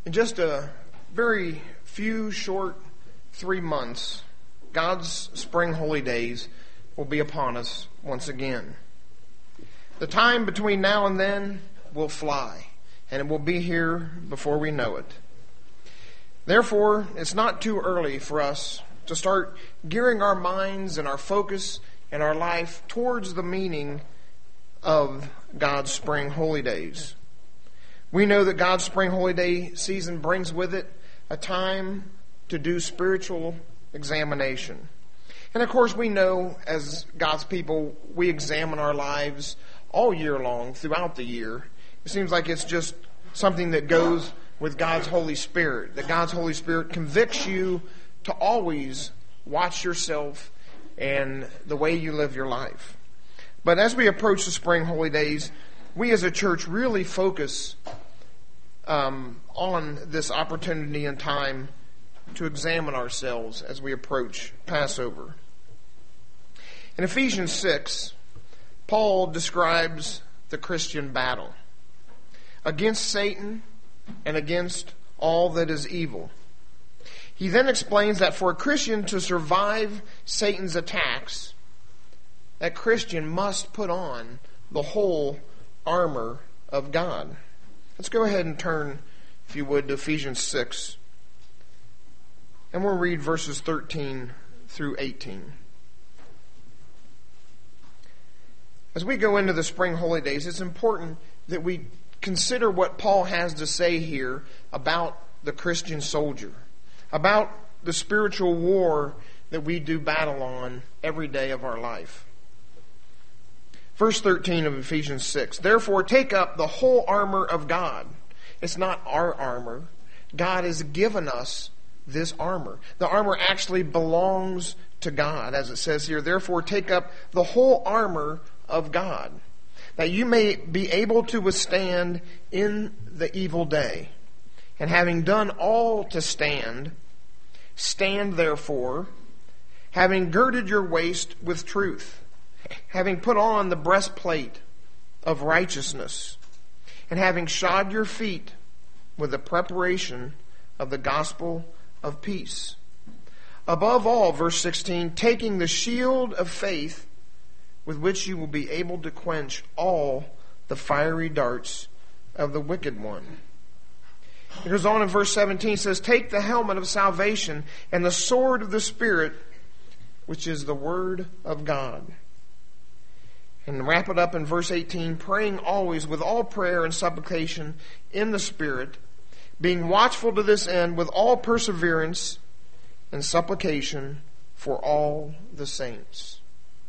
In just a very few short 3 months, God's spring holy days will be upon us once again. The time between now and then will fly, and it will be here before we know it. Therefore, it's not too early for us to start gearing our minds and our focus and our life towards the meaning of God's spring holy days. We know that God's spring holy day season brings with it a time to do spiritual examination. And of course we know as God's people, we examine our lives all year long, throughout the year. It seems like it's just something that goes with God's Holy Spirit, that God's Holy Spirit convicts you to always watch yourself and the way you live your life. But as we approach the spring holy days, we as a church really focus on this opportunity and time to examine ourselves as we approach Passover. In Ephesians 6, Paul describes the Christian battle against Satan and against all that is evil. He then explains that for a Christian to survive Satan's attacks, that Christian must put on the whole armor of God. Let's go ahead and turn, if you would, to Ephesians 6. And we'll read verses 13 through 18. As we go into the spring holy days, it's important that we consider what Paul has to say here about the Christian soldier, about the spiritual war that we do battle on every day of our life. Verse 13 of Ephesians 6, therefore take up the whole armor of God. It's not our armor. God has given us this armor. The armor actually belongs to God, as it says here. Therefore take up the whole armor of God, that you may be able to withstand in the evil day. And having done all to stand, stand therefore, having girded your waist with truth, having put on the breastplate of righteousness, and having shod your feet with the preparation of the gospel of peace. Above all, verse 16, taking the shield of faith with which you will be able to quench all the fiery darts of the wicked one. It goes on in verse 17, says, take the helmet of salvation and the sword of the Spirit, which is the word of God. And wrap it up in verse 18, praying always with all prayer and supplication in the Spirit, being watchful to this end with all perseverance and supplication for all the saints.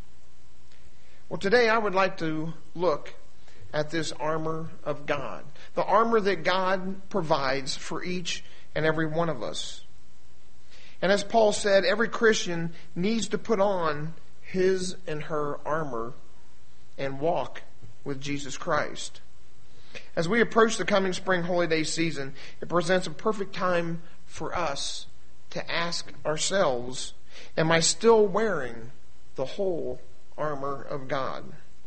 Well, today I would like to look at this armor of God, the armor that God provides for each and every one of us. And as Paul said, every Christian needs to put on his and her armor and walk with Jesus Christ. As we approach the coming spring holy day season, it presents a perfect time for us to ask ourselves, am I still wearing the whole armor of God?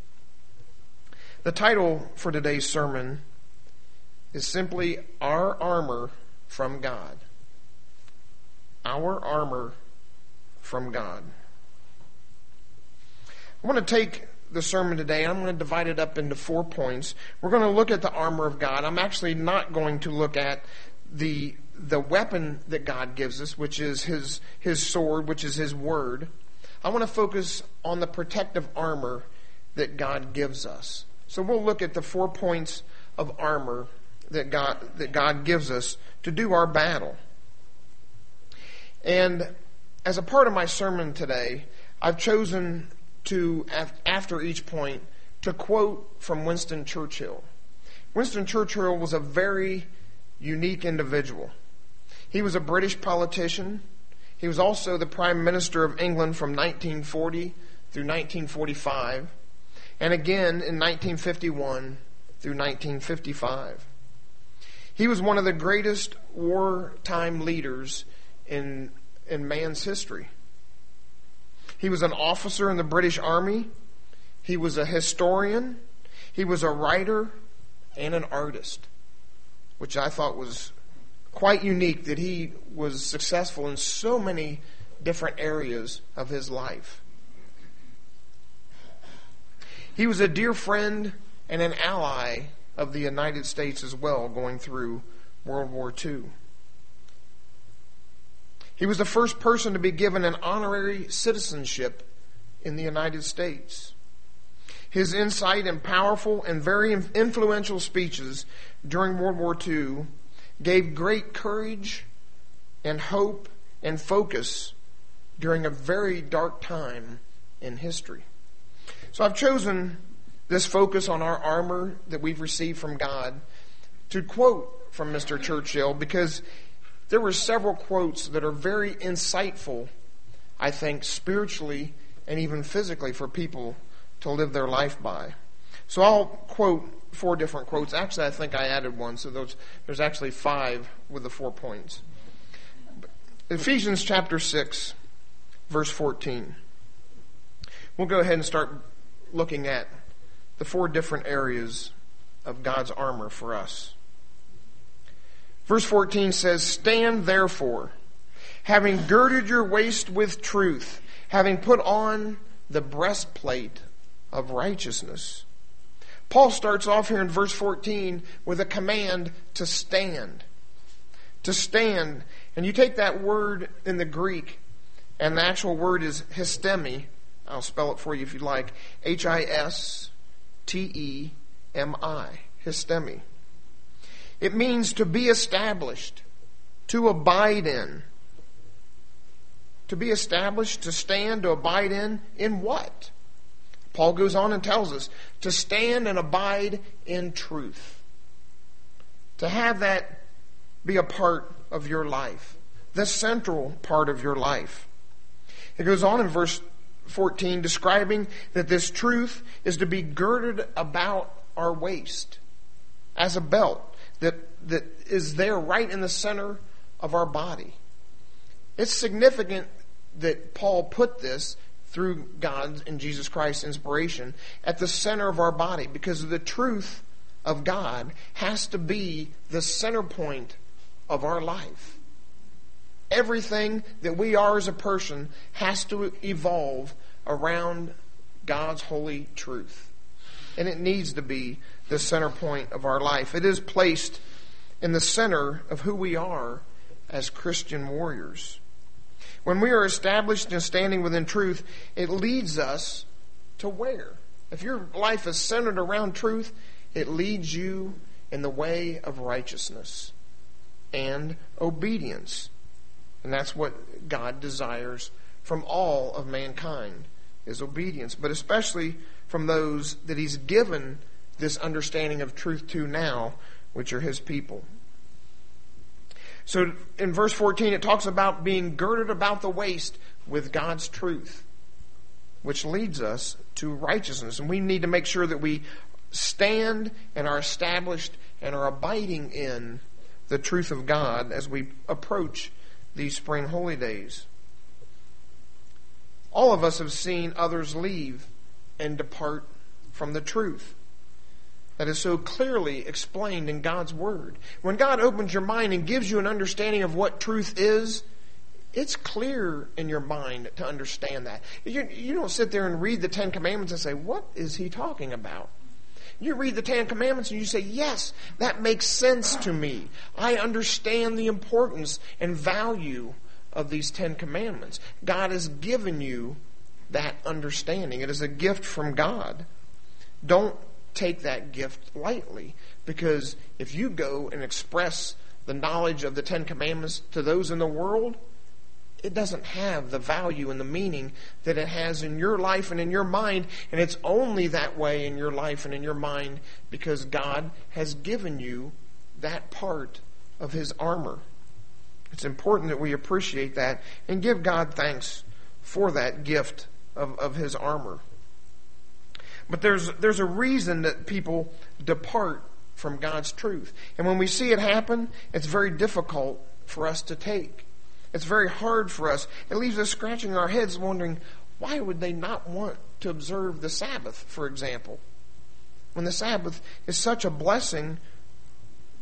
The title for today's sermon is simply Our Armor from God. Our armor from God. I want to take the sermon today, I'm going to divide it up into 4 points. We're going to look at the armor of God. I'm actually not going to look at the weapon that God gives us, which is his sword, which is his word. I want to focus on the protective armor that God gives us. So we'll look at the 4 points of armor that God gives us to do our battle. And as a part of my sermon today, I've chosen to, after each point, to quote from Winston Churchill. Winston Churchill was a very unique individual. He was a British politician. He was also the Prime Minister of England from 1940 through 1945, and again in 1951 through 1955. He was one of the greatest wartime leaders in man's history. He was an officer in the British Army. He was a historian. He was a writer and an artist, which I thought was quite unique that he was successful in so many different areas of his life. He was a dear friend and an ally of the United States as well, going through World War II. He was the first person to be given an honorary citizenship in the United States. His insight and powerful and very influential speeches during World War II gave great courage and hope and focus during a very dark time in history. So I've chosen this focus on our armor that we've received from God to quote from Mr. Churchill, because there were several quotes that are very insightful, I think, spiritually and even physically for people to live their life by. So I'll quote 4 different quotes. Actually, I think I added one, so there's actually 5 with the 4 points. Ephesians chapter 6, verse 14. We'll go ahead and start looking at the 4 different areas of God's armor for us. Verse 14 says, "Stand therefore, having girded your waist with truth, having put on the breastplate of righteousness." Paul starts off here in verse 14 with a command to stand. To stand. And you take that word in the Greek, and the actual word is histemi. I'll spell it for you if you'd like. H-I-S-T-E-M-I. Histemi. It means to be established, to abide in. To be established, to stand, to abide in what? Paul goes on and tells us to stand and abide in truth. To have that be a part of your life, the central part of your life. It goes on in verse 14 describing that this truth is to be girded about our waist as a belt that is there right in the center of our body. It's significant that Paul put this through God's and Jesus Christ's inspiration at the center of our body, because the truth of God has to be the center point of our life. Everything that we are as a person has to evolve around God's holy truth. And it needs to be the center point of our life. It is placed in the center of who we are as Christian warriors. When we are established and standing within truth, it leads us to where? If your life is centered around truth, it leads you in the way of righteousness and obedience. And that's what God desires from all of mankind, is obedience. But especially from those that He's given this understanding of truth to now, which are His people. So in verse 14 it talks about being girded about the waist with God's truth, which leads us to righteousness. And we need to make sure that we stand and are established and are abiding in the truth of God as we approach these spring holy days. All of us have seen others leave and depart from the truth that is so clearly explained in God's Word. When God opens your mind and gives you an understanding of what truth is, it's clear in your mind to understand that. You don't sit there and read the 10 Commandments and say, what is he talking about? You read the 10 Commandments and you say, yes, that makes sense to me. I understand the importance and value of these 10 Commandments. God has given you that understanding. It is a gift from God. Don't take that gift lightly, because if you go and express the knowledge of the 10 Commandments to those in the world, it doesn't have the value and the meaning that it has in your life and in your mind. And it's only that way in your life and in your mind because God has given you that part of His armor. It's important that we appreciate that and give God thanks for that gift of His armor. But there's a reason that people depart from God's truth. And when we see it happen, it's very difficult for us to take. It's very hard for us. It leaves us scratching our heads wondering, why would they not want to observe the Sabbath, for example? When the Sabbath is such a blessing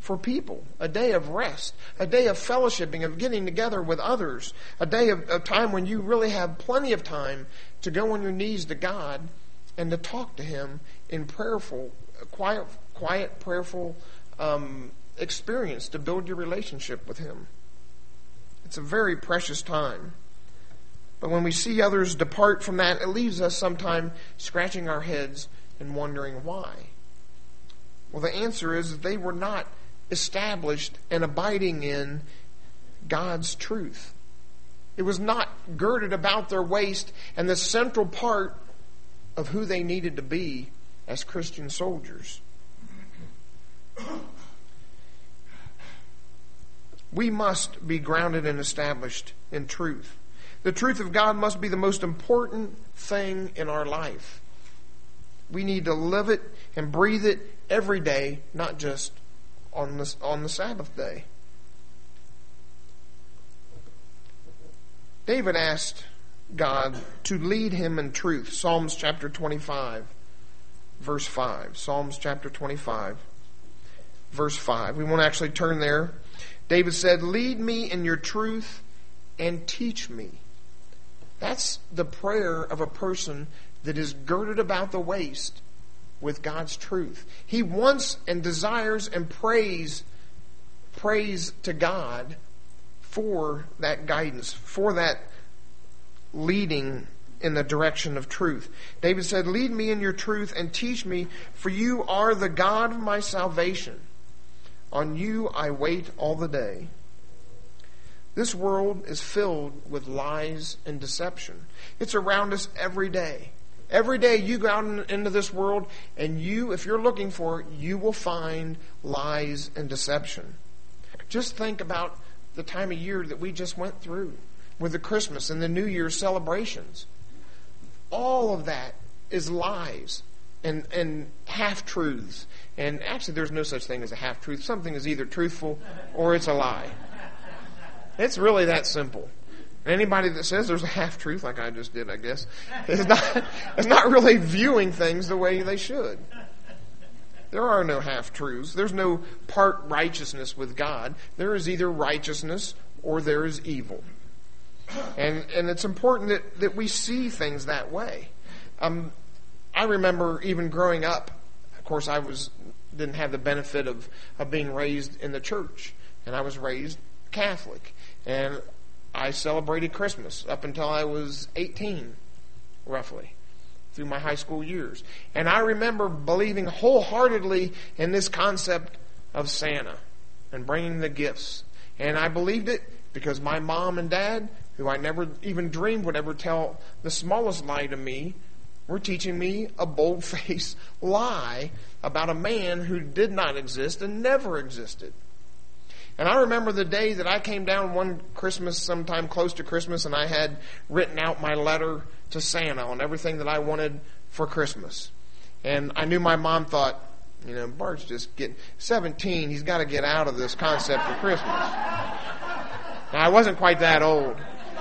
for people, a day of rest, a day of fellowshipping, of getting together with others, a day of time when you really have plenty of time to go on your knees to God and to talk to Him in quiet, prayerful experience to build your relationship with Him. It's a very precious time. But when we see others depart from that, it leaves us sometimes scratching our heads and wondering why. Well, the answer is that they were not established and abiding in God's truth. It was not girded about their waist and the central part of who they needed to be as Christian soldiers. We must be grounded and established in truth. The truth of God must be the most important thing in our life. We need to live it and breathe it every day, not just on the Sabbath day. David asked God to lead him in truth. Psalms chapter 25, verse 5. Psalms chapter 25, verse 5. We won't actually turn there. David said, "Lead me in your truth and teach me." That's the prayer of a person that is girded about the waist with God's truth. He wants and desires and prays to God for that guidance, for that leading in the direction of truth. David said, "Lead me in your truth and teach me, for you are the God of my salvation. On you I wait all the day." This world is filled with lies and deception. It's around us every day. Every day you go out into this world and if you're looking for it, you will find lies and deception. Just think about the time of year that we just went through with the Christmas and the New Year's celebrations. All of that is lies and half-truths. And actually there's no such thing as a half-truth. Something is either truthful or it's a lie. It's really that simple. Anybody that says there's a half-truth, like I just did, I guess, is not really viewing things the way they should. There are no half-truths. There's no part righteousness with God. There is either righteousness or there is evil. And it's important that we see things that way. I remember even growing up, of course I didn't have the benefit of being raised in the church. And I was raised Catholic. And I celebrated Christmas up until I was 18, roughly, through my high school years. And I remember believing wholeheartedly in this concept of Santa and bringing the gifts. And I believed it because my mom and dad, who I never even dreamed would ever tell the smallest lie to me, were teaching me a bold-faced lie about a man who did not exist and never existed. And I remember the day that I came down one Christmas, sometime close to Christmas, and I had written out my letter to Santa on everything that I wanted for Christmas. And I knew my mom thought, Bart's just getting 17. He's got to get out of this concept of Christmas. Now, I wasn't quite that old.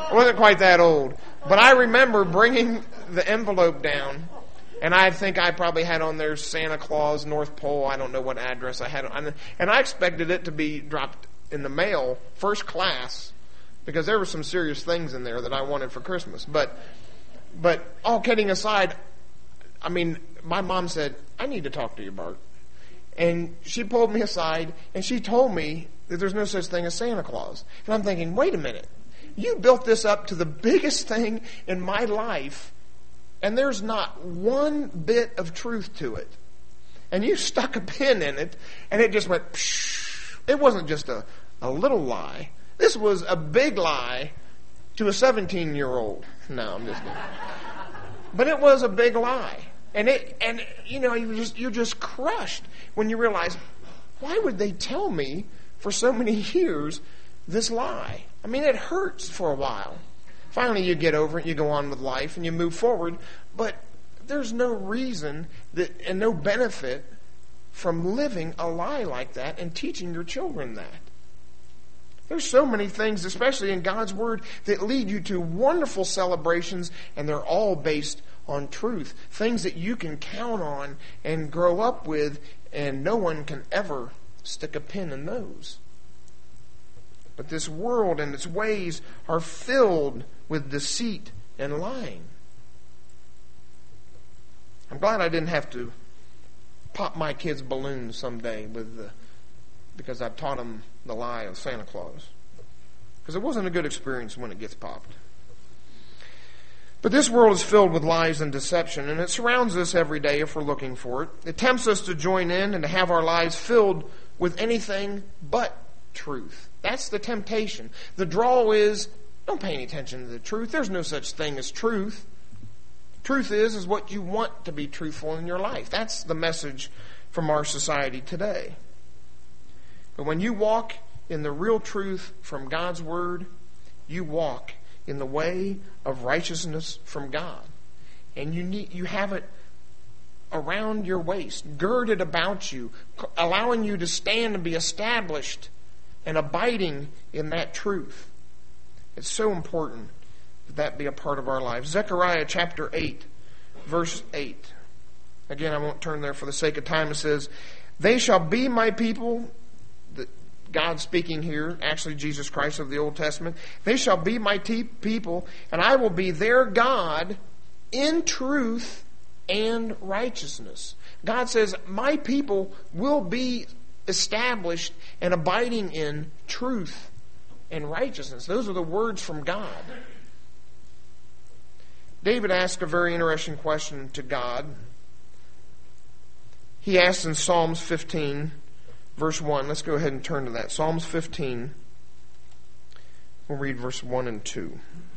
But I remember bringing the envelope down, and I think I probably had on there Santa Claus, North Pole. I don't know what address I had. And I expected it to be dropped in the mail, first class, because there were some serious things in there that I wanted for Christmas. But all kidding aside, my mom said, "I need to talk to you, Bart." And she pulled me aside, and she told me that there's no such thing as Santa Claus. And I'm thinking, wait a minute. You built this up to the biggest thing in my life, and there's not one bit of truth to it. And you stuck a pin in it, and it just went psh. It wasn't just a little lie. This was a big lie to a 17-year-old. No, I'm just kidding. But it was a big lie. And you're just crushed when you realize, why would they tell me for so many years this lie? It hurts for a while. Finally, you get over it, you go on with life, and you move forward. But there's no reason and no benefit from living a lie like that and teaching your children that. There's so many things, especially in God's Word, that lead you to wonderful celebrations, and they're all based on truth. Things that you can count on and grow up with, and no one can ever stick a pin in those. But this world and its ways are filled with deceit and lying. I'm glad I didn't have to pop my kids' balloons someday because I taught them the lie of Santa Claus. Because it wasn't a good experience when it gets popped. But this world is filled with lies and deception, and it surrounds us every day if we're looking for it. It tempts us to join in and to have our lives filled with anything but truth. That's the temptation. The draw is, don't pay any attention to the truth. There's no such thing as truth. Truth is what you want to be truthful in your life. That's the message from our society today. But when you walk in the real truth from God's Word, you walk in the way of righteousness from God. And you have it around your waist, girded about you, allowing you to stand and be established and abiding in that truth. It's so important that be a part of our lives. Zechariah chapter 8, verse 8. Again, I won't turn there for the sake of time. It says, "They shall be my people," God speaking here, actually Jesus Christ of the Old Testament. "They shall be my people, and I will be their God in truth and righteousness." God says, my people will be established and abiding in truth and righteousness. Those are the words from God. David asked a very interesting question to God. He asked in Psalms 15, verse 1. Let's go ahead and turn to that. Psalms 15. We'll read verse 1 and 2.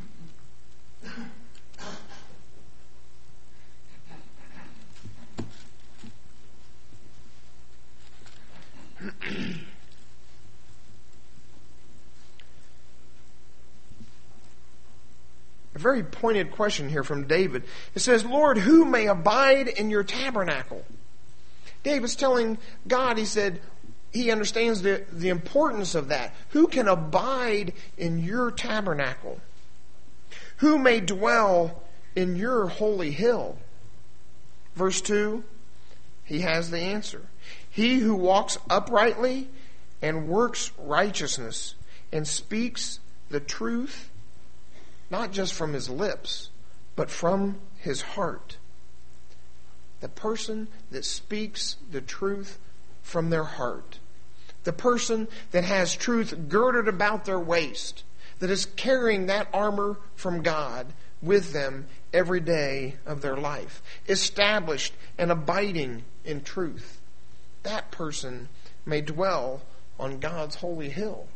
A very pointed question here from David. It says, "Lord, who may abide in your tabernacle?" David's telling God, he said, he understands the importance of that. Who can abide in your tabernacle? Who may dwell in your holy hill? Verse 2, he has the answer. "He who walks uprightly and works righteousness and speaks the truth, not just from his lips, but from his heart." The person that speaks the truth from their heart. The person that has truth girded about their waist, that is carrying that armor from God with them every day of their life, established and abiding in truth. That person may dwell on God's holy hill.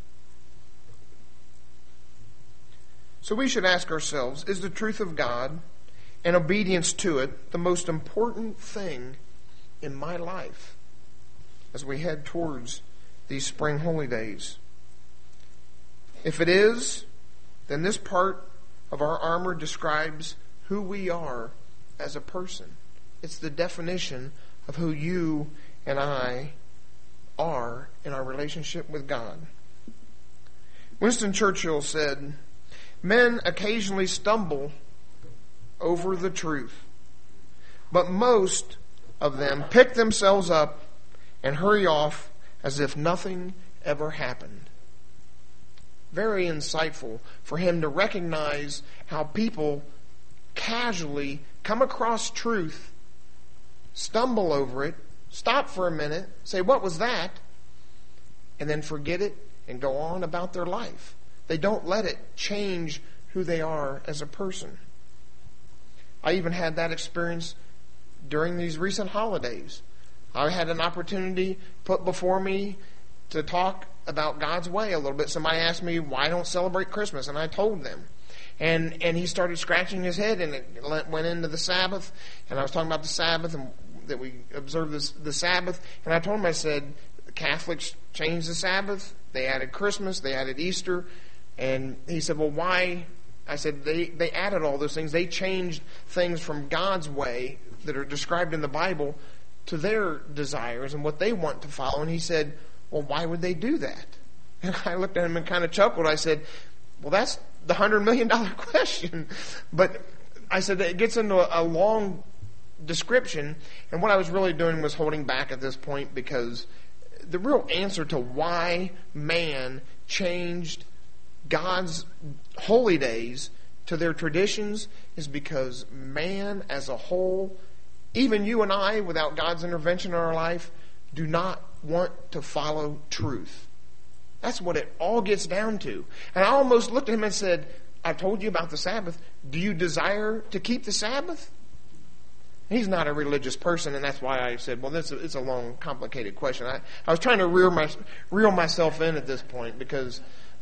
So we should ask ourselves, is the truth of God and obedience to it the most important thing in my life as we head towards these spring holy days? If it is, then this part of our armor describes who we are as a person. It's the definition of who you and I are in our relationship with God. Winston Churchill said, "Men occasionally stumble over the truth, but most of them pick themselves up and hurry off as if nothing ever happened." Very insightful for him to recognize how people casually come across truth, stumble over it, stop for a minute, say, "What was that?" and then forget it and go on about their life. They don't let it change who they are as a person. I even had that experience during these recent holidays. I had an opportunity put before me to talk about God's way a little bit. Somebody asked me why I don't celebrate Christmas, and I told them. And he started scratching his head, and it went into the Sabbath, and I was talking about the Sabbath and that we observe the Sabbath, and I told him, I said, Catholics changed the Sabbath, they added Christmas, they added Easter, and he said, well, why? I said, they added all those things. They changed things from God's way that are described in the Bible to their desires and what they want to follow. And he said, well, why would they do that? And I looked at him and kind of chuckled. I said, well, that's the $100 million question. But I said, it gets into a long description. And what I was really doing was holding back at this point because the real answer to why man changed God's holy days to their traditions is because man as a whole, even you and I, without God's intervention in our life, do not want to follow truth. That's what it all gets down to. And I almost looked at him and said, I told you about the Sabbath. Do you desire to keep the Sabbath? He's not a religious person, and that's why I said, well, it's a long, complicated question. I was trying to reel myself in at this point because,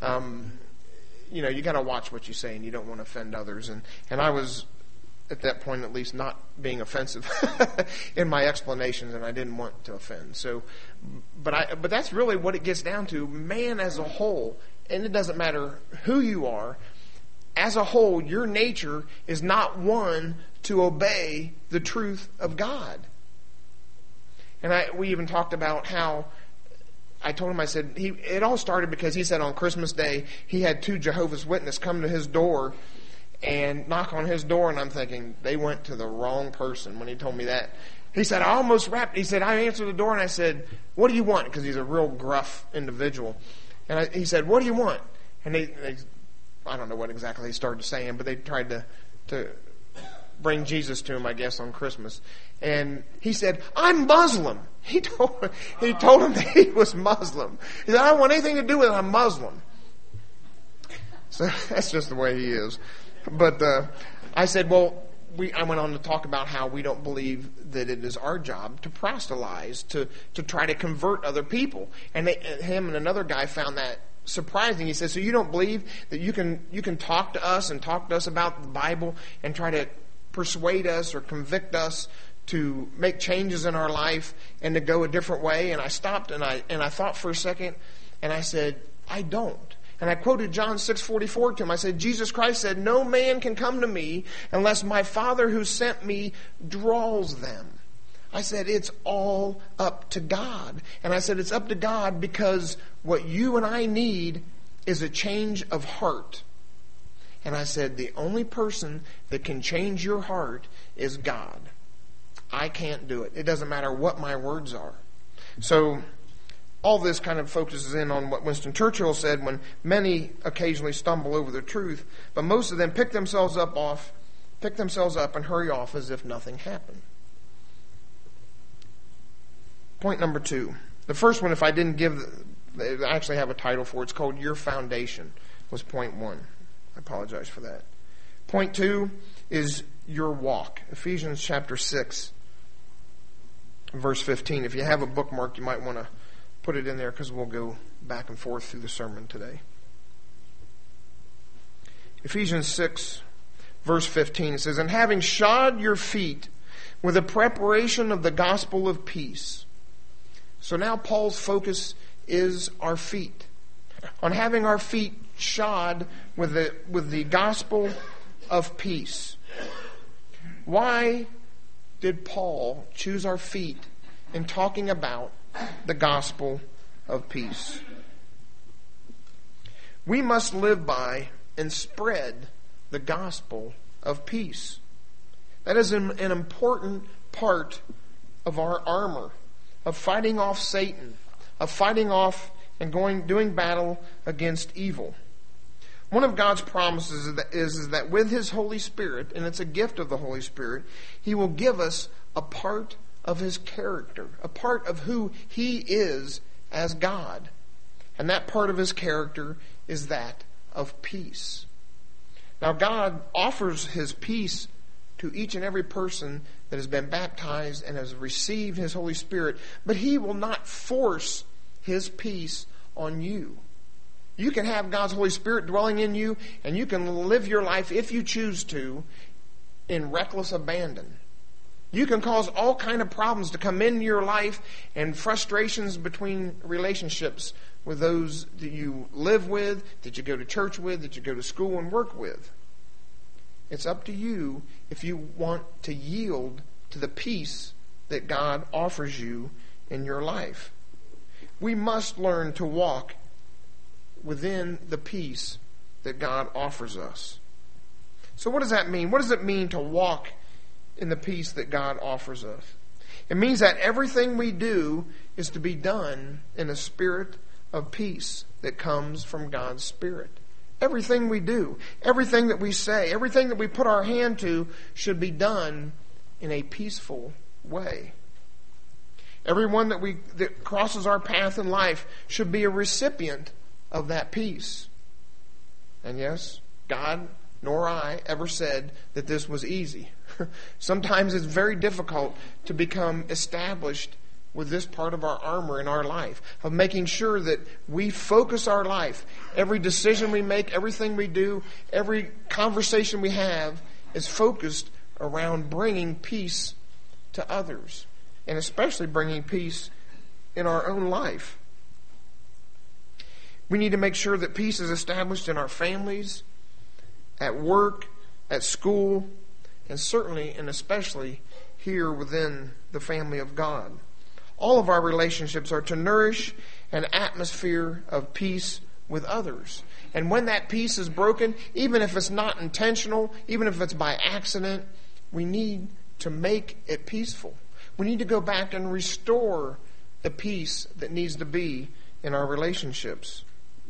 you got to watch what you say, and you don't want to offend others. And I was, at that point at least, not being offensive in my explanations, and I didn't want to offend. So, but that's really what it gets down to. Man as a whole, and it doesn't matter who you are, as a whole, your nature is not one to obey the truth of God. And we even talked about how I told him, I said, it all started because he said on Christmas Day he had 2 Jehovah's Witnesses come to his door and knock on his door, and I'm thinking, they went to the wrong person when he told me that. He said, I answered the door and I said, what do you want? Because he's a real gruff individual. And he said, what do you want? And they I don't know what exactly they started saying, but they tried to bring Jesus to him, I guess, on Christmas. And he said, I'm Muslim. He told him that he was Muslim. He said, I don't want anything to do with it. I'm Muslim. So that's just the way he is. But I said, well, I went on to talk about how we don't believe that it is our job to proselytize, to try to convert other people. And him and another guy found that surprising. He says, so you don't believe that you can talk to us about the Bible and try to persuade us or convict us to make changes in our life and to go a different way? And I stopped and I thought for a second, and I said, I don't. And I quoted John 6:44 to him. I said, Jesus Christ said, no man can come to me unless my Father who sent me draws them. I said, it's all up to God. And I said, it's up to God because what you and I need is a change of heart. And I said, the only person that can change your heart is God. I can't do it. It doesn't matter what my words are. So all this kind of focuses in on what Winston Churchill said, when many occasionally stumble over the truth, but most of them pick themselves up and hurry off as if nothing happened. Point number 2. The first one, if I didn't I actually have a title for it. It's called Your Foundation, was point 1. I apologize for that. Point 2 is your walk. Ephesians chapter 6, verse 15. If you have a bookmark, you might want to put it in there because we'll go back and forth through the sermon today. Ephesians 6, verse 15, it says, and having shod your feet with the preparation of the gospel of peace. So now Paul's focus is our feet, on having our feet shod with the gospel of peace. Why did Paul choose our feet in talking about the gospel of peace? We must live by and spread the gospel of peace. That is an important part of our armor, of fighting off Satan, of fighting off and doing battle against evil. One of God's promises is that with His Holy Spirit, and it's a gift of the Holy Spirit, He will give us a part of His character, a part of who He is as God. And that part of His character is that of peace. Now, God offers His peace to each and every person that has been baptized and has received His Holy Spirit, but He will not force His peace on you. You can have God's Holy Spirit dwelling in you, and you can live your life, if you choose to, in reckless abandon. You can cause all kind of problems to come into your life and frustrations between relationships with those that you live with, that you go to church with, that you go to school and work with. It's up to you if you want to yield to the peace that God offers you in your life. We must learn to walk within the peace that God offers us. So what does that mean? What does it mean to walk in the peace that God offers us? It means that everything we do is to be done in a spirit of peace that comes from God's Spirit. Everything we do, everything that we say, everything that we put our hand to should be done in a peaceful way. Everyone that crosses our path in life should be a recipient of that peace. And yes, God nor I ever said that this was easy. Sometimes it's very difficult to become established with this part of our armor in our life, of making sure that we focus our life. Every decision we make, everything we do, every conversation we have is focused around bringing peace to others, and especially bringing peace in our own life. We need to make sure that peace is established in our families, at work, at school, and certainly and especially here within the family of God. All of our relationships are to nourish an atmosphere of peace with others. And when that peace is broken, even if it's not intentional, even if it's by accident, we need to make it peaceful. We need to go back and restore the peace that needs to be in our relationships.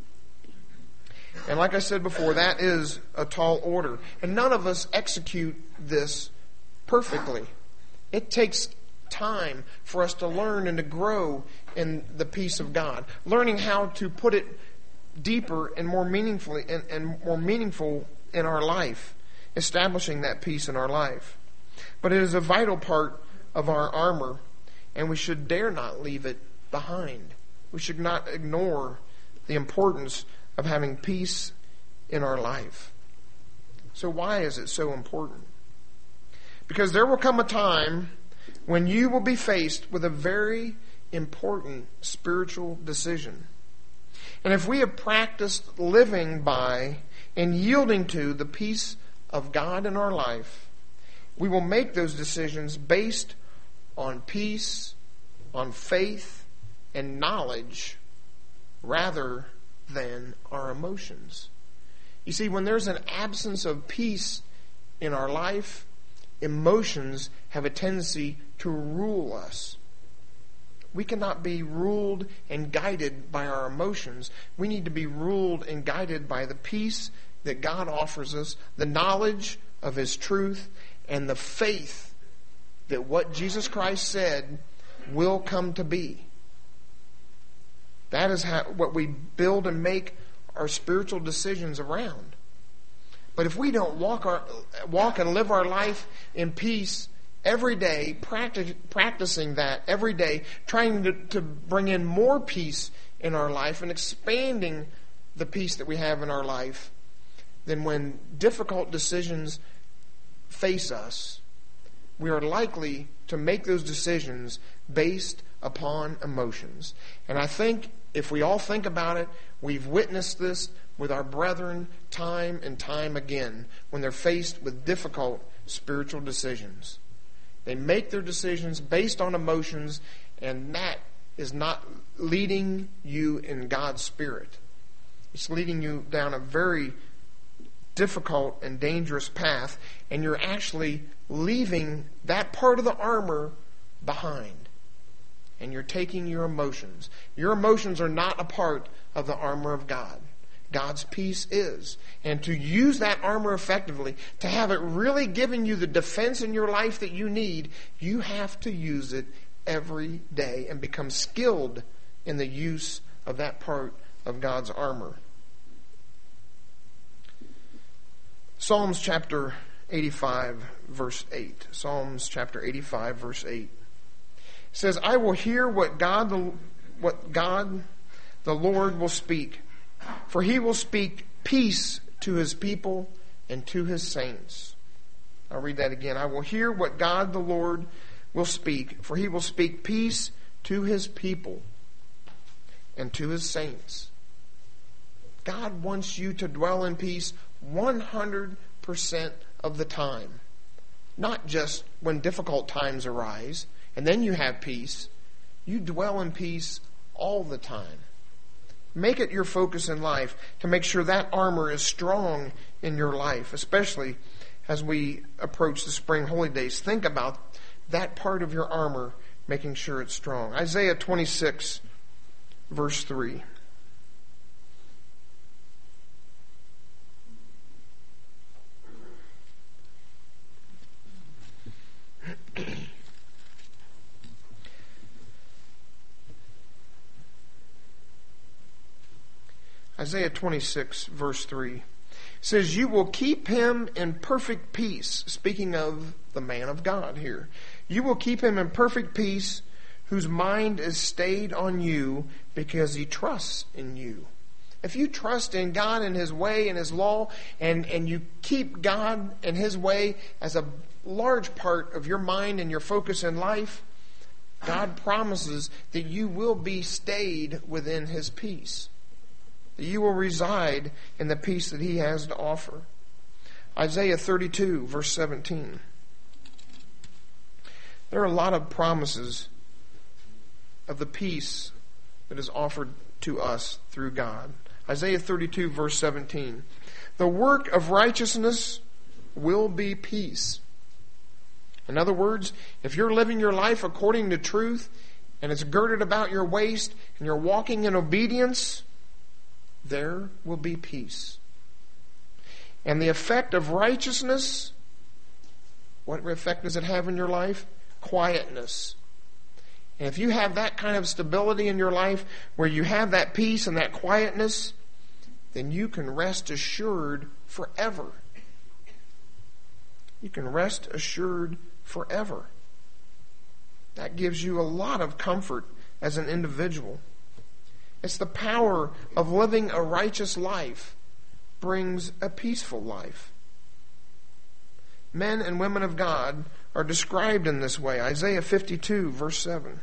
And like I said before, that is a tall order. And none of us execute this perfectly. It takes time for us to learn and to grow in the peace of God. Learning how to put it deeper and more meaningfully and more meaningful in our life. Establishing that peace in our life. But it is a vital part of our armor, and we should dare not leave it behind. We should not ignore the importance of having peace in our life. So why is it so important? Because there will come a time when you will be faced with a very important spiritual decision. And if we have practiced living by and yielding to the peace of God in our life, we will make those decisions based on peace, on faith, and knowledge rather than our emotions. You see, when there's an absence of peace in our life, emotions have a tendency to rule us. We cannot be ruled and guided by our emotions. We need to be ruled and guided by the peace that God offers us, the knowledge of His truth, and the faith that what Jesus Christ said will come to be. That is what we build and make our spiritual decisions around. But if we don't walk and live our life in peace every day, practicing that every day, trying to bring in more peace in our life and expanding the peace that we have in our life, then when difficult decisions face us, we are likely to make those decisions based upon emotions. And I think if we all think about it, we've witnessed this with our brethren time and time again when they're faced with difficult spiritual decisions. They make their decisions based on emotions, and that is not leading you in God's Spirit. It's leading you down a very difficult and dangerous path, and you're actually leaving that part of the armor behind. And you're taking your emotions. Your emotions are not a part of the armor of God. God's peace is. And to use that armor effectively, to have it really giving you the defense in your life that you need, you have to use it every day and become skilled in the use of that part of God's armor. Psalms chapter 85, verse 8. Psalms chapter 85, verse 8. Says, I will hear what God the Lord will speak, for He will speak peace to His people and to His saints. I'll read that again. I will hear what God the Lord will speak, for He will speak peace to His people and to His saints. God wants you to dwell in peace 100% of the time. Not just when difficult times arise, and then you have peace. You dwell in peace all the time. Make it your focus in life to make sure that armor is strong in your life, especially as we approach the spring holy days. Think about that part of your armor making sure it's strong. Isaiah 26, verse 3. Isaiah 26, verse 3 says, "You will keep him in perfect peace." Speaking of the man of God here. "You will keep him in perfect peace, whose mind is stayed on you, because he trusts in you." If you trust in God and His way and His law, and you keep God and His way as a large part of your mind and your focus in life, God promises that you will be stayed within His peace. That you will reside in the peace that He has to offer. Isaiah 32, verse 17. There are a lot of promises of the peace that is offered to us through God. Isaiah 32, verse 17. "The work of righteousness will be peace." In other words, if you're living your life according to truth, and it's girded about your waist, and you're walking in obedience, there will be peace. And the effect of righteousness, what effect does it have in your life? Quietness. And if you have that kind of stability in your life, where you have that peace and that quietness, then you can rest assured forever. You can rest assured forever. That gives you a lot of comfort as an individual. It's the power of living a righteous life brings a peaceful life. Men and women of God are described in this way. Isaiah 52, verse 7.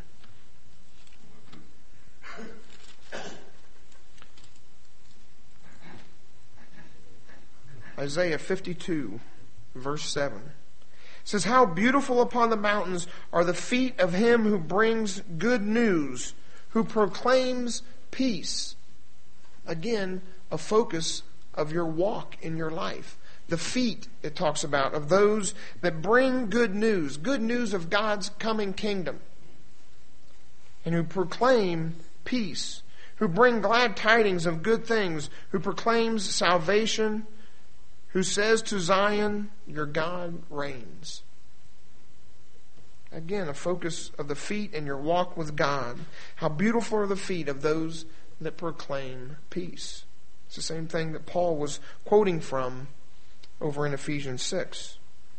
Isaiah 52, verse 7. Says, "How beautiful upon the mountains are the feet of him who brings good news, who proclaims peace." Again, a focus of your walk in your life. The feet, it talks about, of those that bring good news of God's coming kingdom, and who proclaim peace, who bring glad tidings of good things, who proclaims salvation, who says to Zion, "Your God reigns." Again, a focus of the feet in your walk with God. How beautiful are the feet of those that proclaim peace. It's the same thing that Paul was quoting from over in Ephesians 6.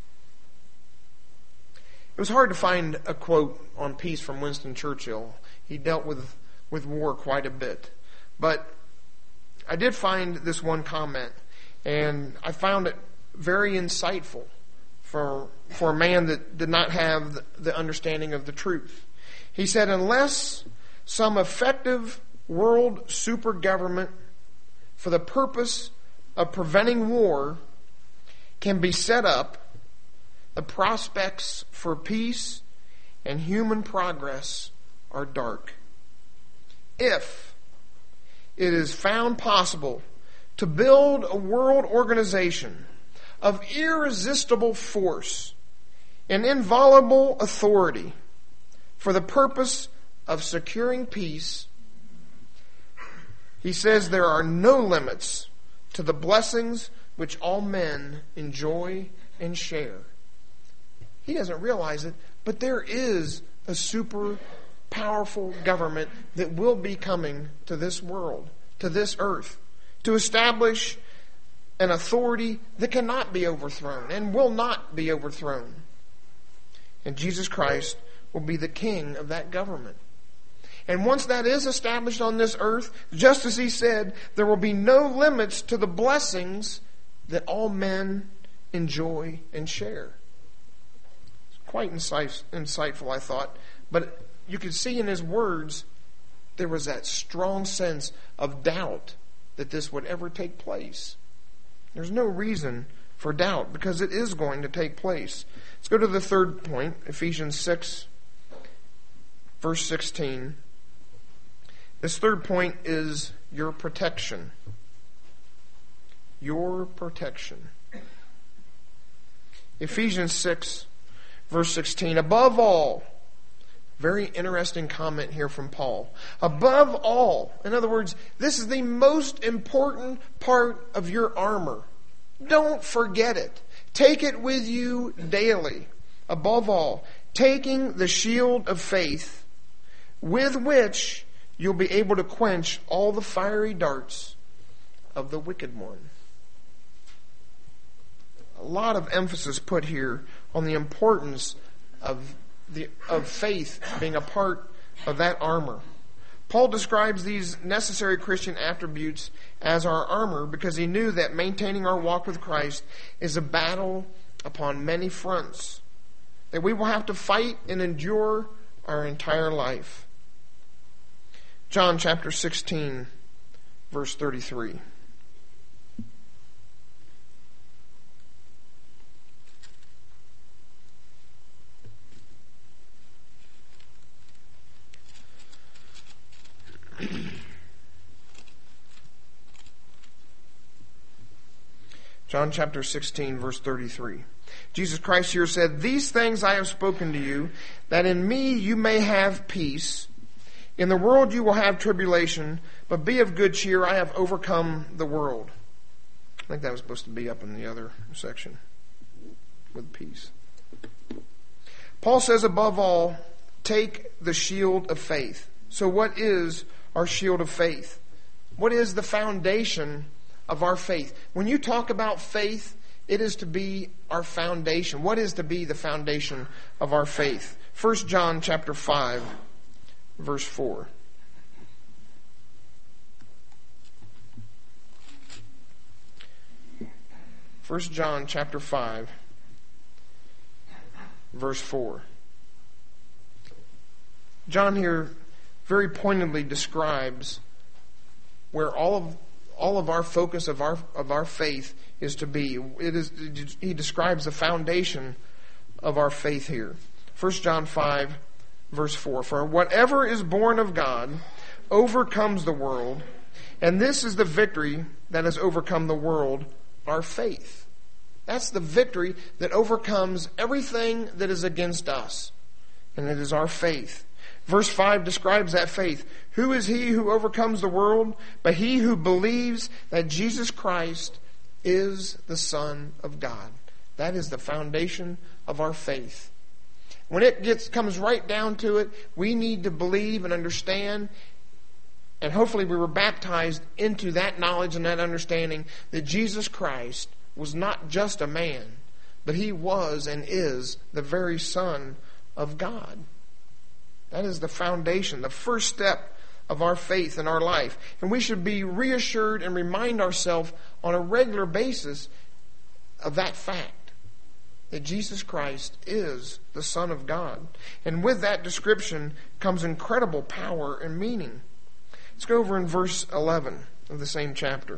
It was hard to find a quote on peace from Winston Churchill. He dealt with war quite a bit. But I did find this one comment, and I found it very insightful for a man that did not have the understanding of the truth. He said, "Unless some effective world super government for the purpose of preventing war can be set up, the prospects for peace and human progress are dark. If it is found possible to build a world organization of irresistible force and inviolable authority for the purpose of securing peace," he says, "there are no limits to the blessings which all men enjoy and share." He doesn't realize it, but there is a super powerful government that will be coming to this world, to this earth, to establish an authority that cannot be overthrown and will not be overthrown. And Jesus Christ will be the king of that government. And once that is established on this earth, just as He said, there will be no limits to the blessings that all men enjoy and share. It's quite insightful, I thought. But you could see in his words, there was that strong sense of doubt that this would ever take place. There's no reason for doubt, because it is going to take place. Let's go to the third point, Ephesians 6, verse 16. This third point is your protection. Your protection. Ephesians 6, verse 16. "Above all, Very interesting comment here from Paul. Above all, in other words, this is the most important part of your armor. Don't forget it. Take it with you daily. Above all, taking the shield of faith, with which you'll be able to quench all the fiery darts of the wicked one. A lot of emphasis put here on the importance of faith being a part of that armor. Paul describes these necessary Christian attributes as our armor because he knew that maintaining our walk with Christ is a battle upon many fronts, that we will have to fight and endure our entire life. John chapter 16, verse 33. John chapter 16, verse 33. Jesus Christ here said, "These things I have spoken to you, that in me you may have peace. In the world you will have tribulation, but be of good cheer, I have overcome the world." I think that was supposed to be up in the other section with peace. Paul says, above all, take the shield of faith. So what is our shield of faith? What is the foundation of our faith? When you talk about faith, it is to be our foundation. What is to be the foundation of our faith? 1 John chapter 5, verse 4. First John chapter 5, verse 4. John here very pointedly describes where all of our focus of our faith is to be. He describes the foundation of our faith here. 1 John 5, verse 4. For whatever is born of God overcomes the world, and this is the victory that has overcome the world, our faith. That's the victory that overcomes everything that is against us, and it is our faith. Verse 5 describes that faith. Who is he who overcomes the world? But he who believes that Jesus Christ is the Son of God. That is the foundation of our faith. When it comes right down to it, we need to believe and understand, and hopefully we were baptized into that knowledge and that understanding that Jesus Christ was not just a man, but he was and is the very Son of God. That is the foundation, the first step of our faith in our life. And we should be reassured and remind ourselves on a regular basis of that fact, that Jesus Christ is the Son of God. And with that description comes incredible power and meaning. Let's go over in verse 11 of the same chapter.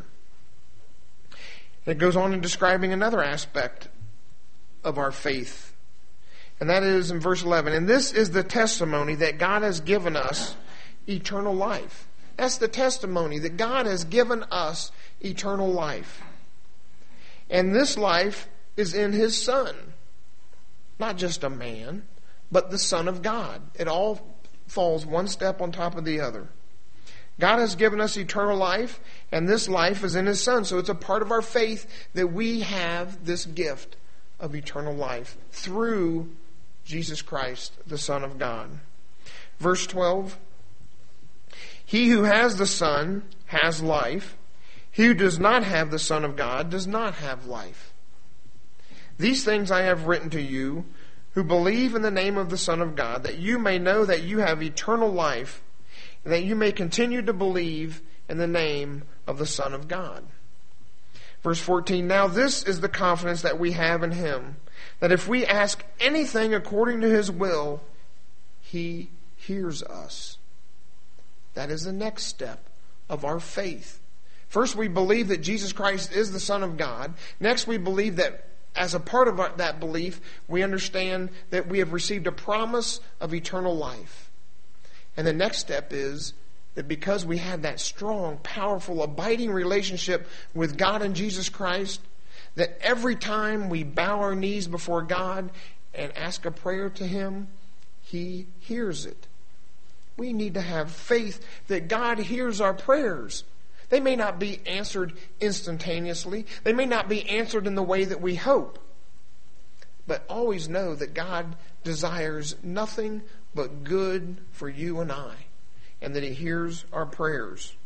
It goes on in describing another aspect of our faith. And that is in verse 11. And this is the testimony that God has given us eternal life. That's the testimony that God has given us eternal life. And this life is in his Son. Not just a man, but the Son of God. It all falls one step on top of the other. God has given us eternal life, and this life is in his Son. So it's a part of our faith that we have this gift of eternal life through Jesus Christ, the Son of God. Verse 12. He who has the Son has life. He who does not have the Son of God does not have life. These things I have written to you who believe in the name of the Son of God, that you may know that you have eternal life, and that you may continue to believe in the name of the Son of God. Verse 14, now this is the confidence that we have in him, that if we ask anything according to his will, he hears us. That is the next step of our faith. First, we believe that Jesus Christ is the Son of God. Next, we believe that as a part of that belief, we understand that we have received a promise of eternal life. And the next step is that because we have that strong, powerful, abiding relationship with God and Jesus Christ, that every time we bow our knees before God and ask a prayer to him, He hears it. We need to have faith that God hears our prayers. They may not be answered instantaneously. They may not be answered in the way that we hope. But always know that God desires nothing but good for you and I, and that He hears our prayers.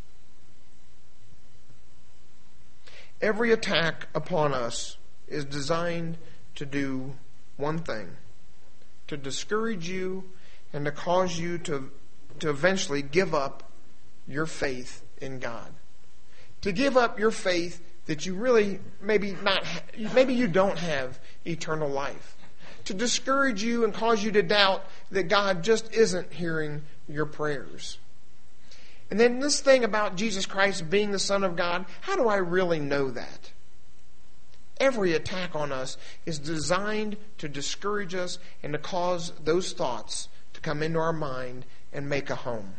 Every attack upon us is designed to do one thing: to discourage you and to cause you to eventually give up your faith in God. To give up your faith that you really maybe you don't have eternal life. To discourage you and cause you to doubt that God just isn't hearing your prayers. And then this thing about Jesus Christ being the Son of God, how do I really know that? Every attack on us is designed to discourage us and to cause those thoughts to come into our mind and make a home.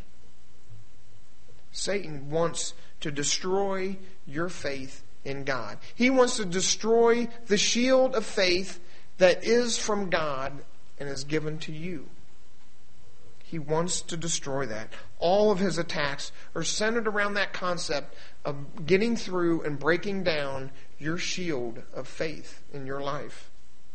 Satan wants to destroy your faith in God. He wants to destroy the shield of faith that is from God and is given to you. He wants to destroy that. All of his attacks are centered around that concept of getting through and breaking down your shield of faith in your life.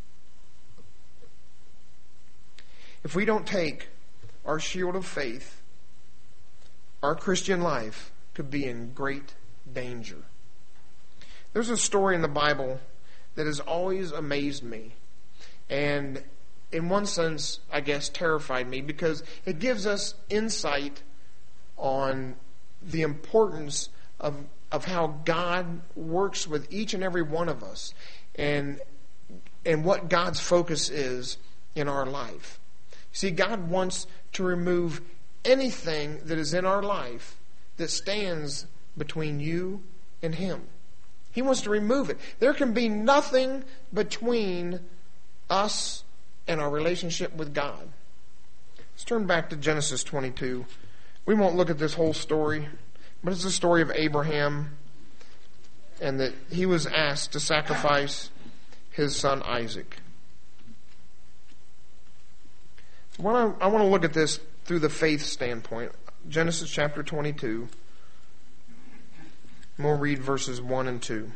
If we don't take our shield of faith, our Christian life could be in great danger. There's a story in the Bible that has always amazed me, and in one sense, I guess, terrified me, because it gives us insight on the importance of how God works with each and every one of us, and what God's focus is in our life. See, God wants to remove anything that is in our life that stands between you and Him. He wants to remove it. There can be nothing between us and our relationship with God. Let's turn back to Genesis 22. We won't look at this whole story, but it's the story of Abraham, and that he was asked to sacrifice his son Isaac. I want to look at this through the faith standpoint. Genesis chapter 22. And we'll read verses 1 and 2.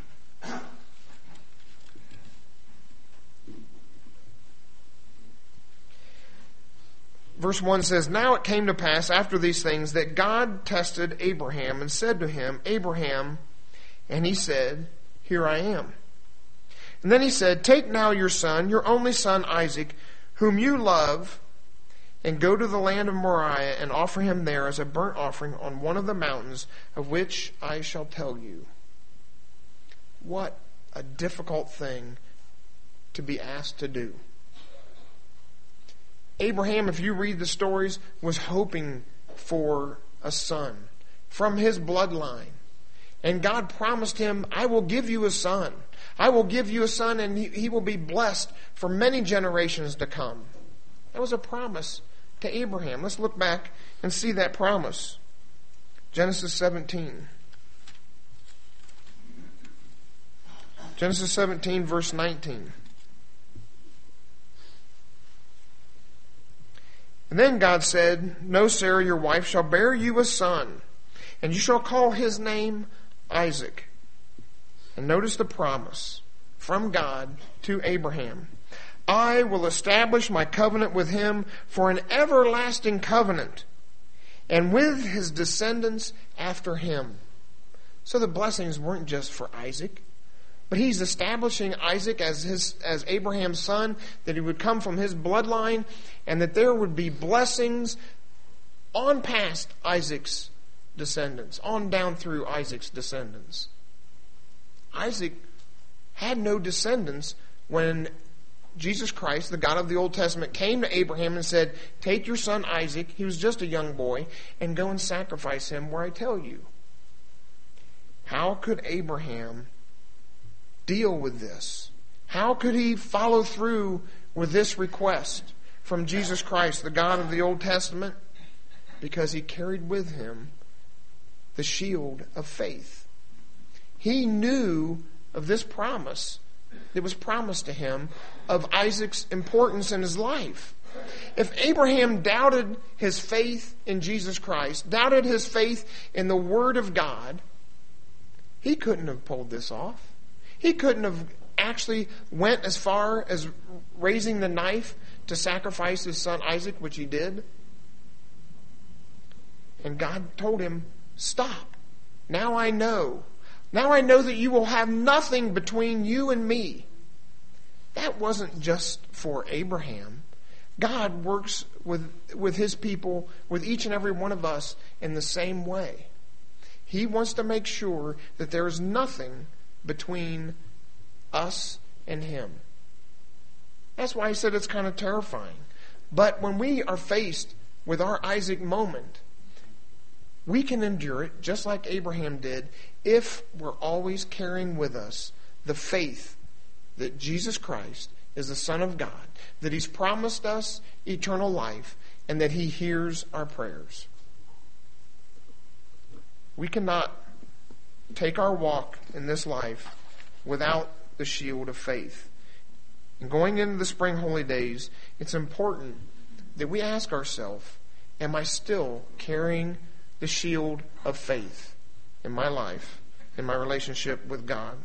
Verse 1 says, "Now it came to pass after these things that God tested Abraham and said to him, 'Abraham,' and he said, 'Here I am.' And then he said, 'Take now your son, your only son Isaac, whom you love, and go to the land of Moriah and offer him there as a burnt offering on one of the mountains of which I shall tell you.'" What a difficult thing to be asked to do. Abraham, if you read the stories, was hoping for a son from his bloodline. And God promised him, "I will give you a son. I will give you a son, and he will be blessed for many generations to come." That was a promise to Abraham. Let's look back and see that promise. Genesis 17. Genesis 17, verse 19. "And then God said, 'No, Sarah, your wife, shall bear you a son, and you shall call his name Isaac.'" And notice the promise from God to Abraham. "I will establish my covenant with him for an everlasting covenant, and with his descendants after him." So the blessings weren't just for Isaac, but he's establishing Isaac as Abraham's son, that he would come from his bloodline, and that there would be blessings on past Isaac's descendants, on down through Isaac's descendants. Isaac had no descendants when Jesus Christ, the God of the Old Testament, came to Abraham and said, "Take your son Isaac," he was just a young boy, "and go and sacrifice him where I tell you." How could Abraham deal with this? How could he follow through with this request from Jesus Christ, the God of the Old Testament? Because he carried with him the shield of faith. He knew of this promise that was promised to him, of Isaac's importance in his life. If Abraham doubted his faith in Jesus Christ, doubted his faith in the Word of God, he couldn't have pulled this off. He couldn't have actually went as far as raising the knife to sacrifice his son Isaac, which he did. And God told him, stop. Now I know. Now I know that you will have nothing between you and me. That wasn't just for Abraham. God works with his people, with each and every one of us in the same way. He wants to make sure that there is nothing between us and him. That's why he said it's kind of terrifying. But when we are faced with our Isaac moment, we can endure it just like Abraham did if we're always carrying with us the faith that Jesus Christ is the Son of God, that he's promised us eternal life, and that he hears our prayers. We cannot take our walk in this life without the shield of faith. And going into the spring holy days, it's important that we ask ourselves, am I still carrying the shield of faith in my life, in my relationship with God?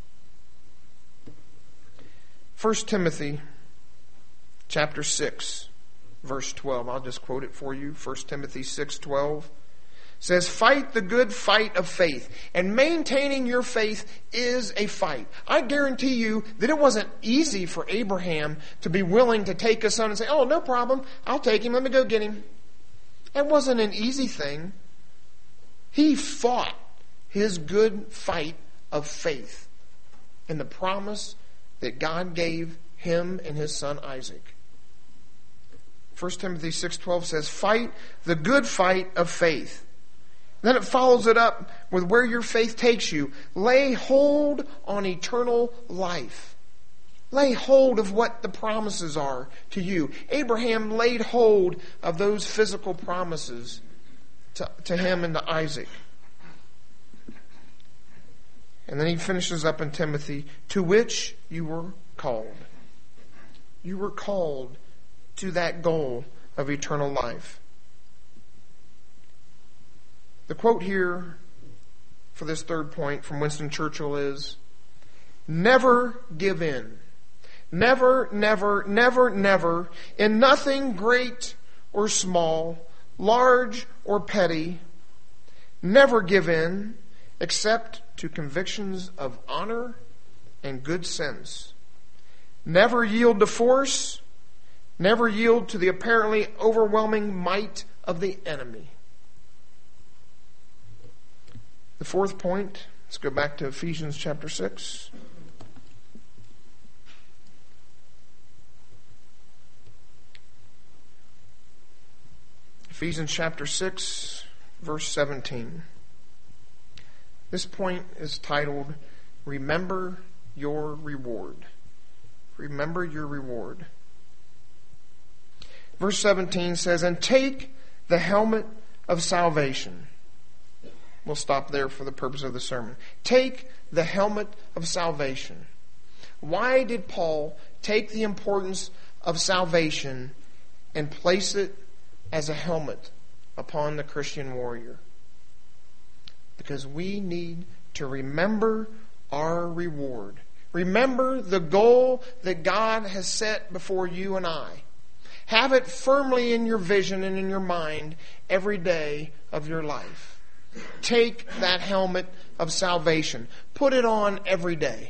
1 Timothy chapter 6, verse 12. I'll just quote it for you. 1 Timothy 6:12 says, fight the good fight of faith. And maintaining your faith is a fight. I guarantee you that it wasn't easy for Abraham to be willing to take his son and say, oh, no problem. I'll take him. Let me go get him. It wasn't an easy thing. He fought his good fight of faith in the promise that God gave him and his son Isaac. 1 Timothy 6:12 says, fight the good fight of faith. Then it follows it up with where your faith takes you. Lay hold on eternal life. Lay hold of what the promises are to you. Abraham laid hold of those physical promises to him and to Isaac. And then he finishes up in Timothy, to which you were called. You were called to that goal of eternal life. The quote here for this third point from Winston Churchill is, never give in. Never, never, never, never, in nothing great or small, large or petty, never give in except to convictions of honor and good sense. Never yield to force. Never yield to the apparently overwhelming might of the enemy. The fourth point, let's go back to Ephesians chapter 6. Ephesians chapter 6, verse 17. This point is titled, Remember Your Reward. Remember your reward. Verse 17 says, and take the helmet of salvation. We'll stop there for the purpose of the sermon. Take the helmet of salvation. Why did Paul take the importance of salvation and place it as a helmet upon the Christian warrior? Because we need to remember our reward. Remember the goal that God has set before you and I. Have it firmly in your vision and in your mind every day of your life. Take that helmet of salvation. Put it on every day.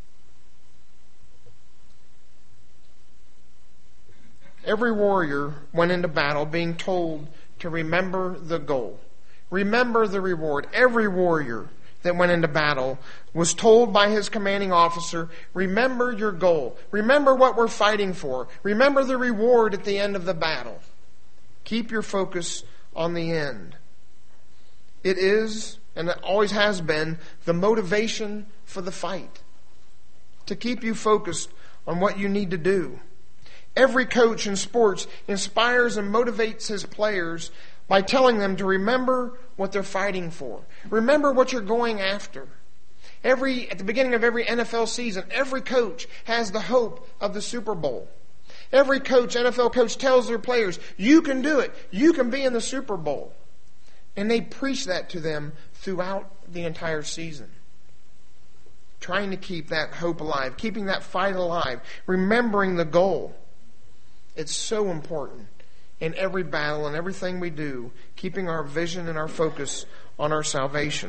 Every warrior went into battle being told to remember the goal. Remember the reward. Every warrior that went into battle was told by his commanding officer, remember your goal. Remember what we're fighting for. Remember the reward at the end of the battle. Keep your focus on the end. It is, and it always has been, the motivation for the fight. To keep you focused on what you need to do. Every coach in sports inspires and motivates his players by telling them to remember what they're fighting for. Remember what you're going after. At the beginning of every NFL season, every coach has the hope of the Super Bowl. Every coach, NFL coach, tells their players, you can do it. You can be in the Super Bowl. And they preach that to them throughout the entire season. Trying to keep that hope alive, keeping that fight alive, remembering the goal. It's so important in every battle and everything we do, keeping our vision and our focus on our salvation.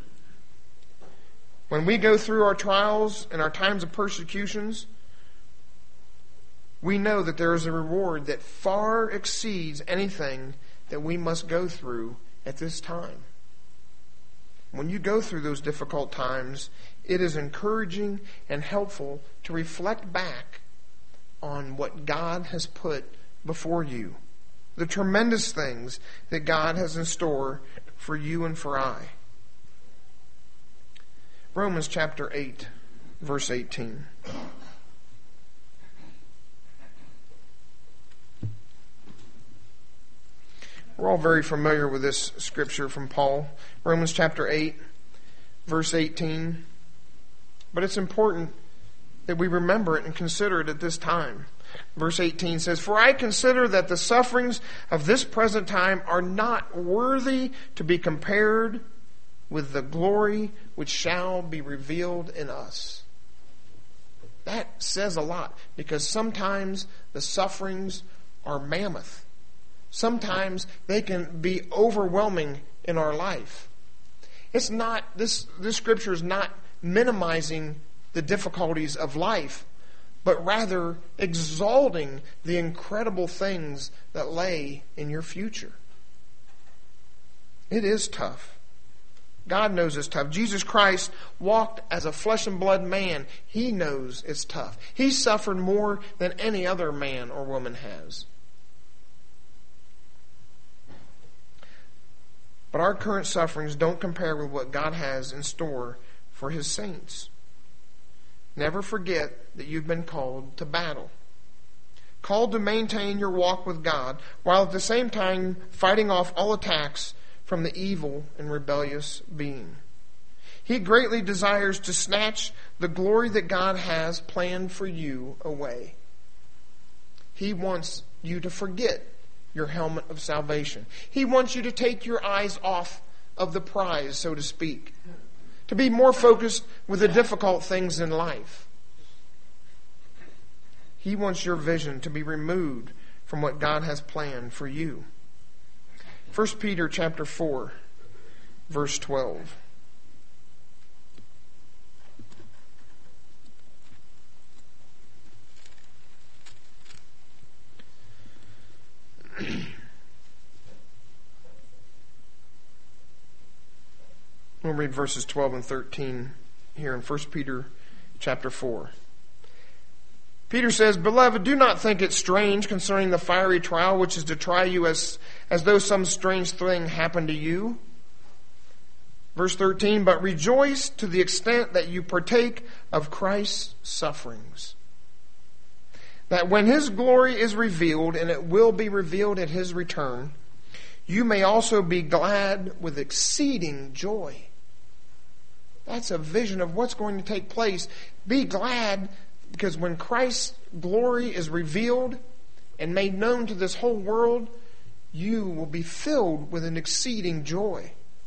When we go through our trials and our times of persecutions, we know that there is a reward that far exceeds anything that we must go through at this time. When you go through those difficult times, it is encouraging and helpful to reflect back on what God has put before you, the tremendous things that God has in store for you and for I. Romans chapter 8, verse 18. We're all very familiar with this scripture from Paul. Romans chapter 8, verse 18. But it's important that we remember it and consider it at this time. Verse 18 says, "For I consider that the sufferings of this present time are not worthy to be compared with the glory which shall be revealed in us." That says a lot, because sometimes the sufferings are mammoth. Sometimes they can be overwhelming in our life. It's not, this scripture is not minimizing the difficulties of life, but rather exalting the incredible things that lay in your future. It is tough. God knows it's tough. Jesus Christ walked as a flesh and blood man. He knows it's tough. He suffered more than any other man or woman has. But our current sufferings don't compare with what God has in store for His saints. Never forget that you've been called to battle. Called to maintain your walk with God, while at the same time fighting off all attacks from the evil and rebellious being. He greatly desires to snatch the glory that God has planned for you away. He wants you to forget your helmet of salvation. He wants you to take your eyes off of the prize, so to speak, to be more focused with the difficult things in life. He wants your vision to be removed from what God has planned for you. 1 Peter chapter 4, verse 12. We'll read verses 12 and 13 here in 1 Peter chapter 4. Peter says, "Beloved, do not think it strange concerning the fiery trial which is to try you as though some strange thing happened to you." Verse 13, "But rejoice to the extent that you partake of Christ's sufferings, that when His glory is revealed, and it will be revealed at His return, you may also be glad with exceeding joy." That's a vision of what's going to take place. Be glad, because when Christ's glory is revealed and made known to this whole world, you will be filled with an exceeding joy.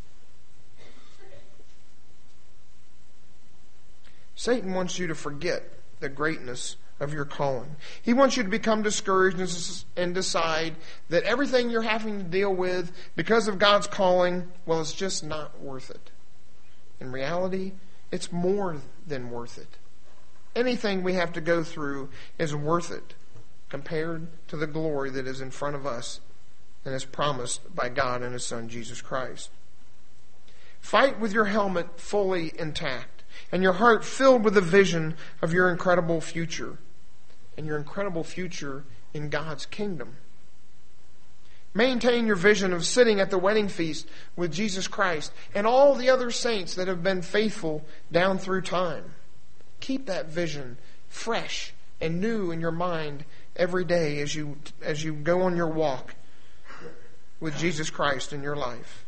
Satan wants you to forget the greatness of your calling. He wants you to become discouraged and decide that everything you're having to deal with because of God's calling, well, it's just not worth it. In reality, it's more than worth it. Anything we have to go through is worth it compared to the glory that is in front of us and is promised by God and His Son, Jesus Christ. Fight with your helmet fully intact and your heart filled with the vision of your incredible future and your incredible future in God's kingdom. Maintain your vision of sitting at the wedding feast with Jesus Christ and all the other saints that have been faithful down through time. Keep that vision fresh and new in your mind every day as you go on your walk with Jesus Christ in your life.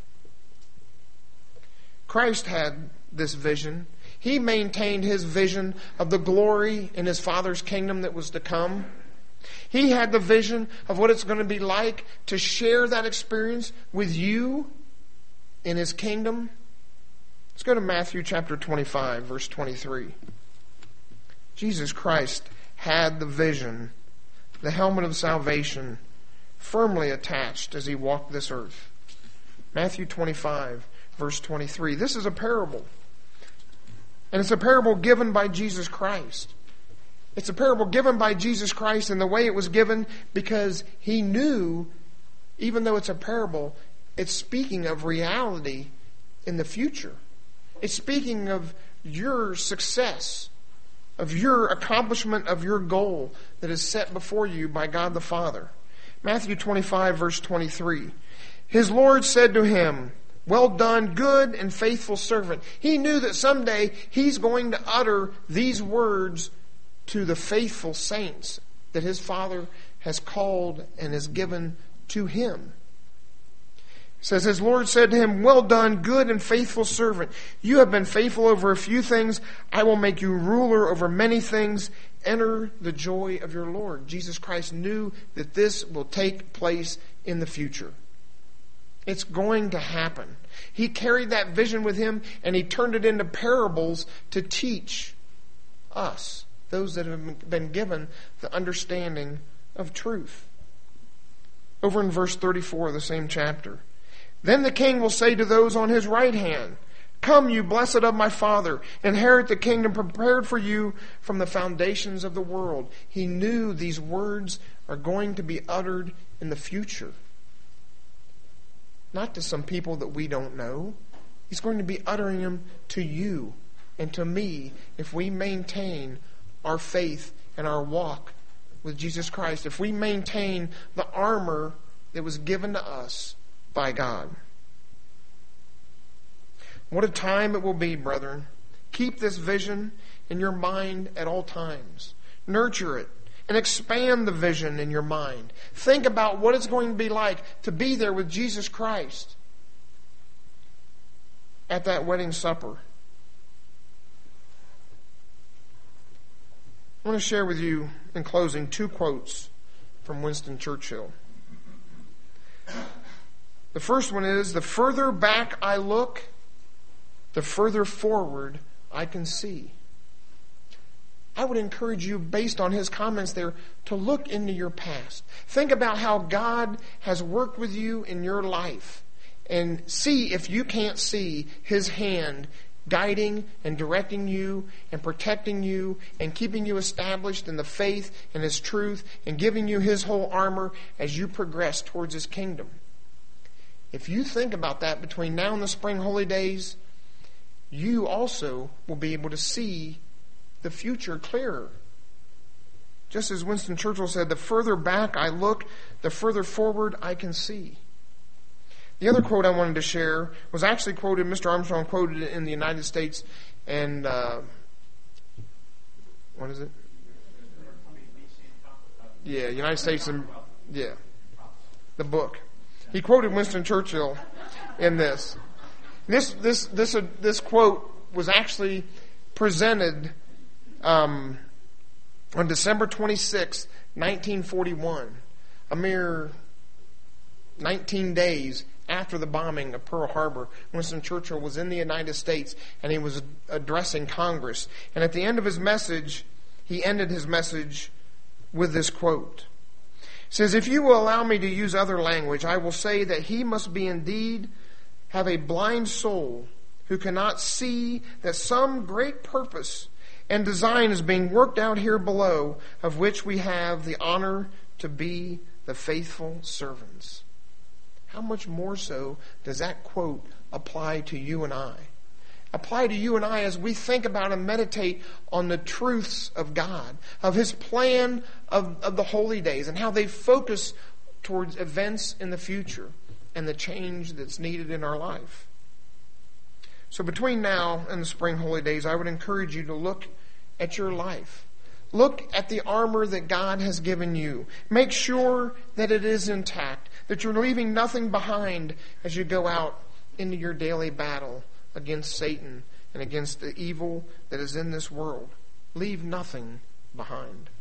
Christ had this vision. He maintained His vision of the glory in His Father's kingdom that was to come. He had the vision of what it's going to be like to share that experience with you in His kingdom. Let's go to Matthew chapter 25, verse 23. Jesus Christ had the vision, the helmet of salvation, firmly attached as He walked this earth. Matthew 25, verse 23. This is a parable. And it's a parable given by Jesus Christ. It's a parable given by Jesus Christ, and the way it was given because He knew, even though it's a parable, it's speaking of reality in the future. It's speaking of your success, of your accomplishment of your goal that is set before you by God the Father. Matthew 25, verse 23. His Lord said to him, "Well done, good and faithful servant." He knew that someday He's going to utter these words to the faithful saints that His Father has called and has given to Him. It says, His Lord said to him, "Well done, good and faithful servant. You have been faithful over a few things. I will make you ruler over many things. Enter the joy of your Lord." Jesus Christ knew that this will take place in the future. It's going to happen. He carried that vision with Him, and He turned it into parables to teach us, those that have been given the understanding of truth. Over in verse 34 of the same chapter. Then the king will say to those on his right hand, "Come, you blessed of my Father, inherit the kingdom prepared for you from the foundations of the world." He knew these words are going to be uttered in the future. Not to some people that we don't know. He's going to be uttering them to you and to me if we maintain our faith and our walk with Jesus Christ. If we maintain the armor that was given to us by God. What a time it will be, brethren. Keep this vision in your mind at all times. Nurture it and expand the vision in your mind. Think about what it's going to be like to be there with Jesus Christ at that wedding supper. I want to share with you, in closing, 2 quotes from Winston Churchill. The first one is, "The further back I look, the further forward I can see." I would encourage you, based on his comments there, to look into your past. Think about how God has worked with you in your life, and see if you can't see His hand guiding and directing you and protecting you and keeping you established in the faith and His truth and giving you His whole armor as you progress towards His kingdom. If you think about that between now and the spring holy days, you also will be able to see the future clearer. Just as Winston Churchill said, "The further back I look, the further forward I can see." The other quote I wanted to share was actually quoted, Mr. Armstrong quoted it in the United States and, what is it? Yeah, United States and, yeah, the book. He quoted Winston Churchill in this. This quote was actually presented on December 26, 1941, a mere 19 days after the bombing of Pearl Harbor. Winston Churchill was in the United States and he was addressing Congress. And at the end of his message, he ended his message with this quote. It says, "If you will allow me to use other language, I will say that he must be indeed have a blind soul who cannot see that some great purpose and design is being worked out here below, of which we have the honor to be the faithful servants." How much more so does that quote apply to you and I? Apply to you and I as we think about and meditate on the truths of God, of His plan of the holy days, and how they focus towards events in the future and the change that's needed in our life. So between now and the spring holy days, I would encourage you to look at your life. Look at the armor that God has given you. Make sure that it is intact, that you're leaving nothing behind as you go out into your daily battle against Satan and against the evil that is in this world. Leave nothing behind.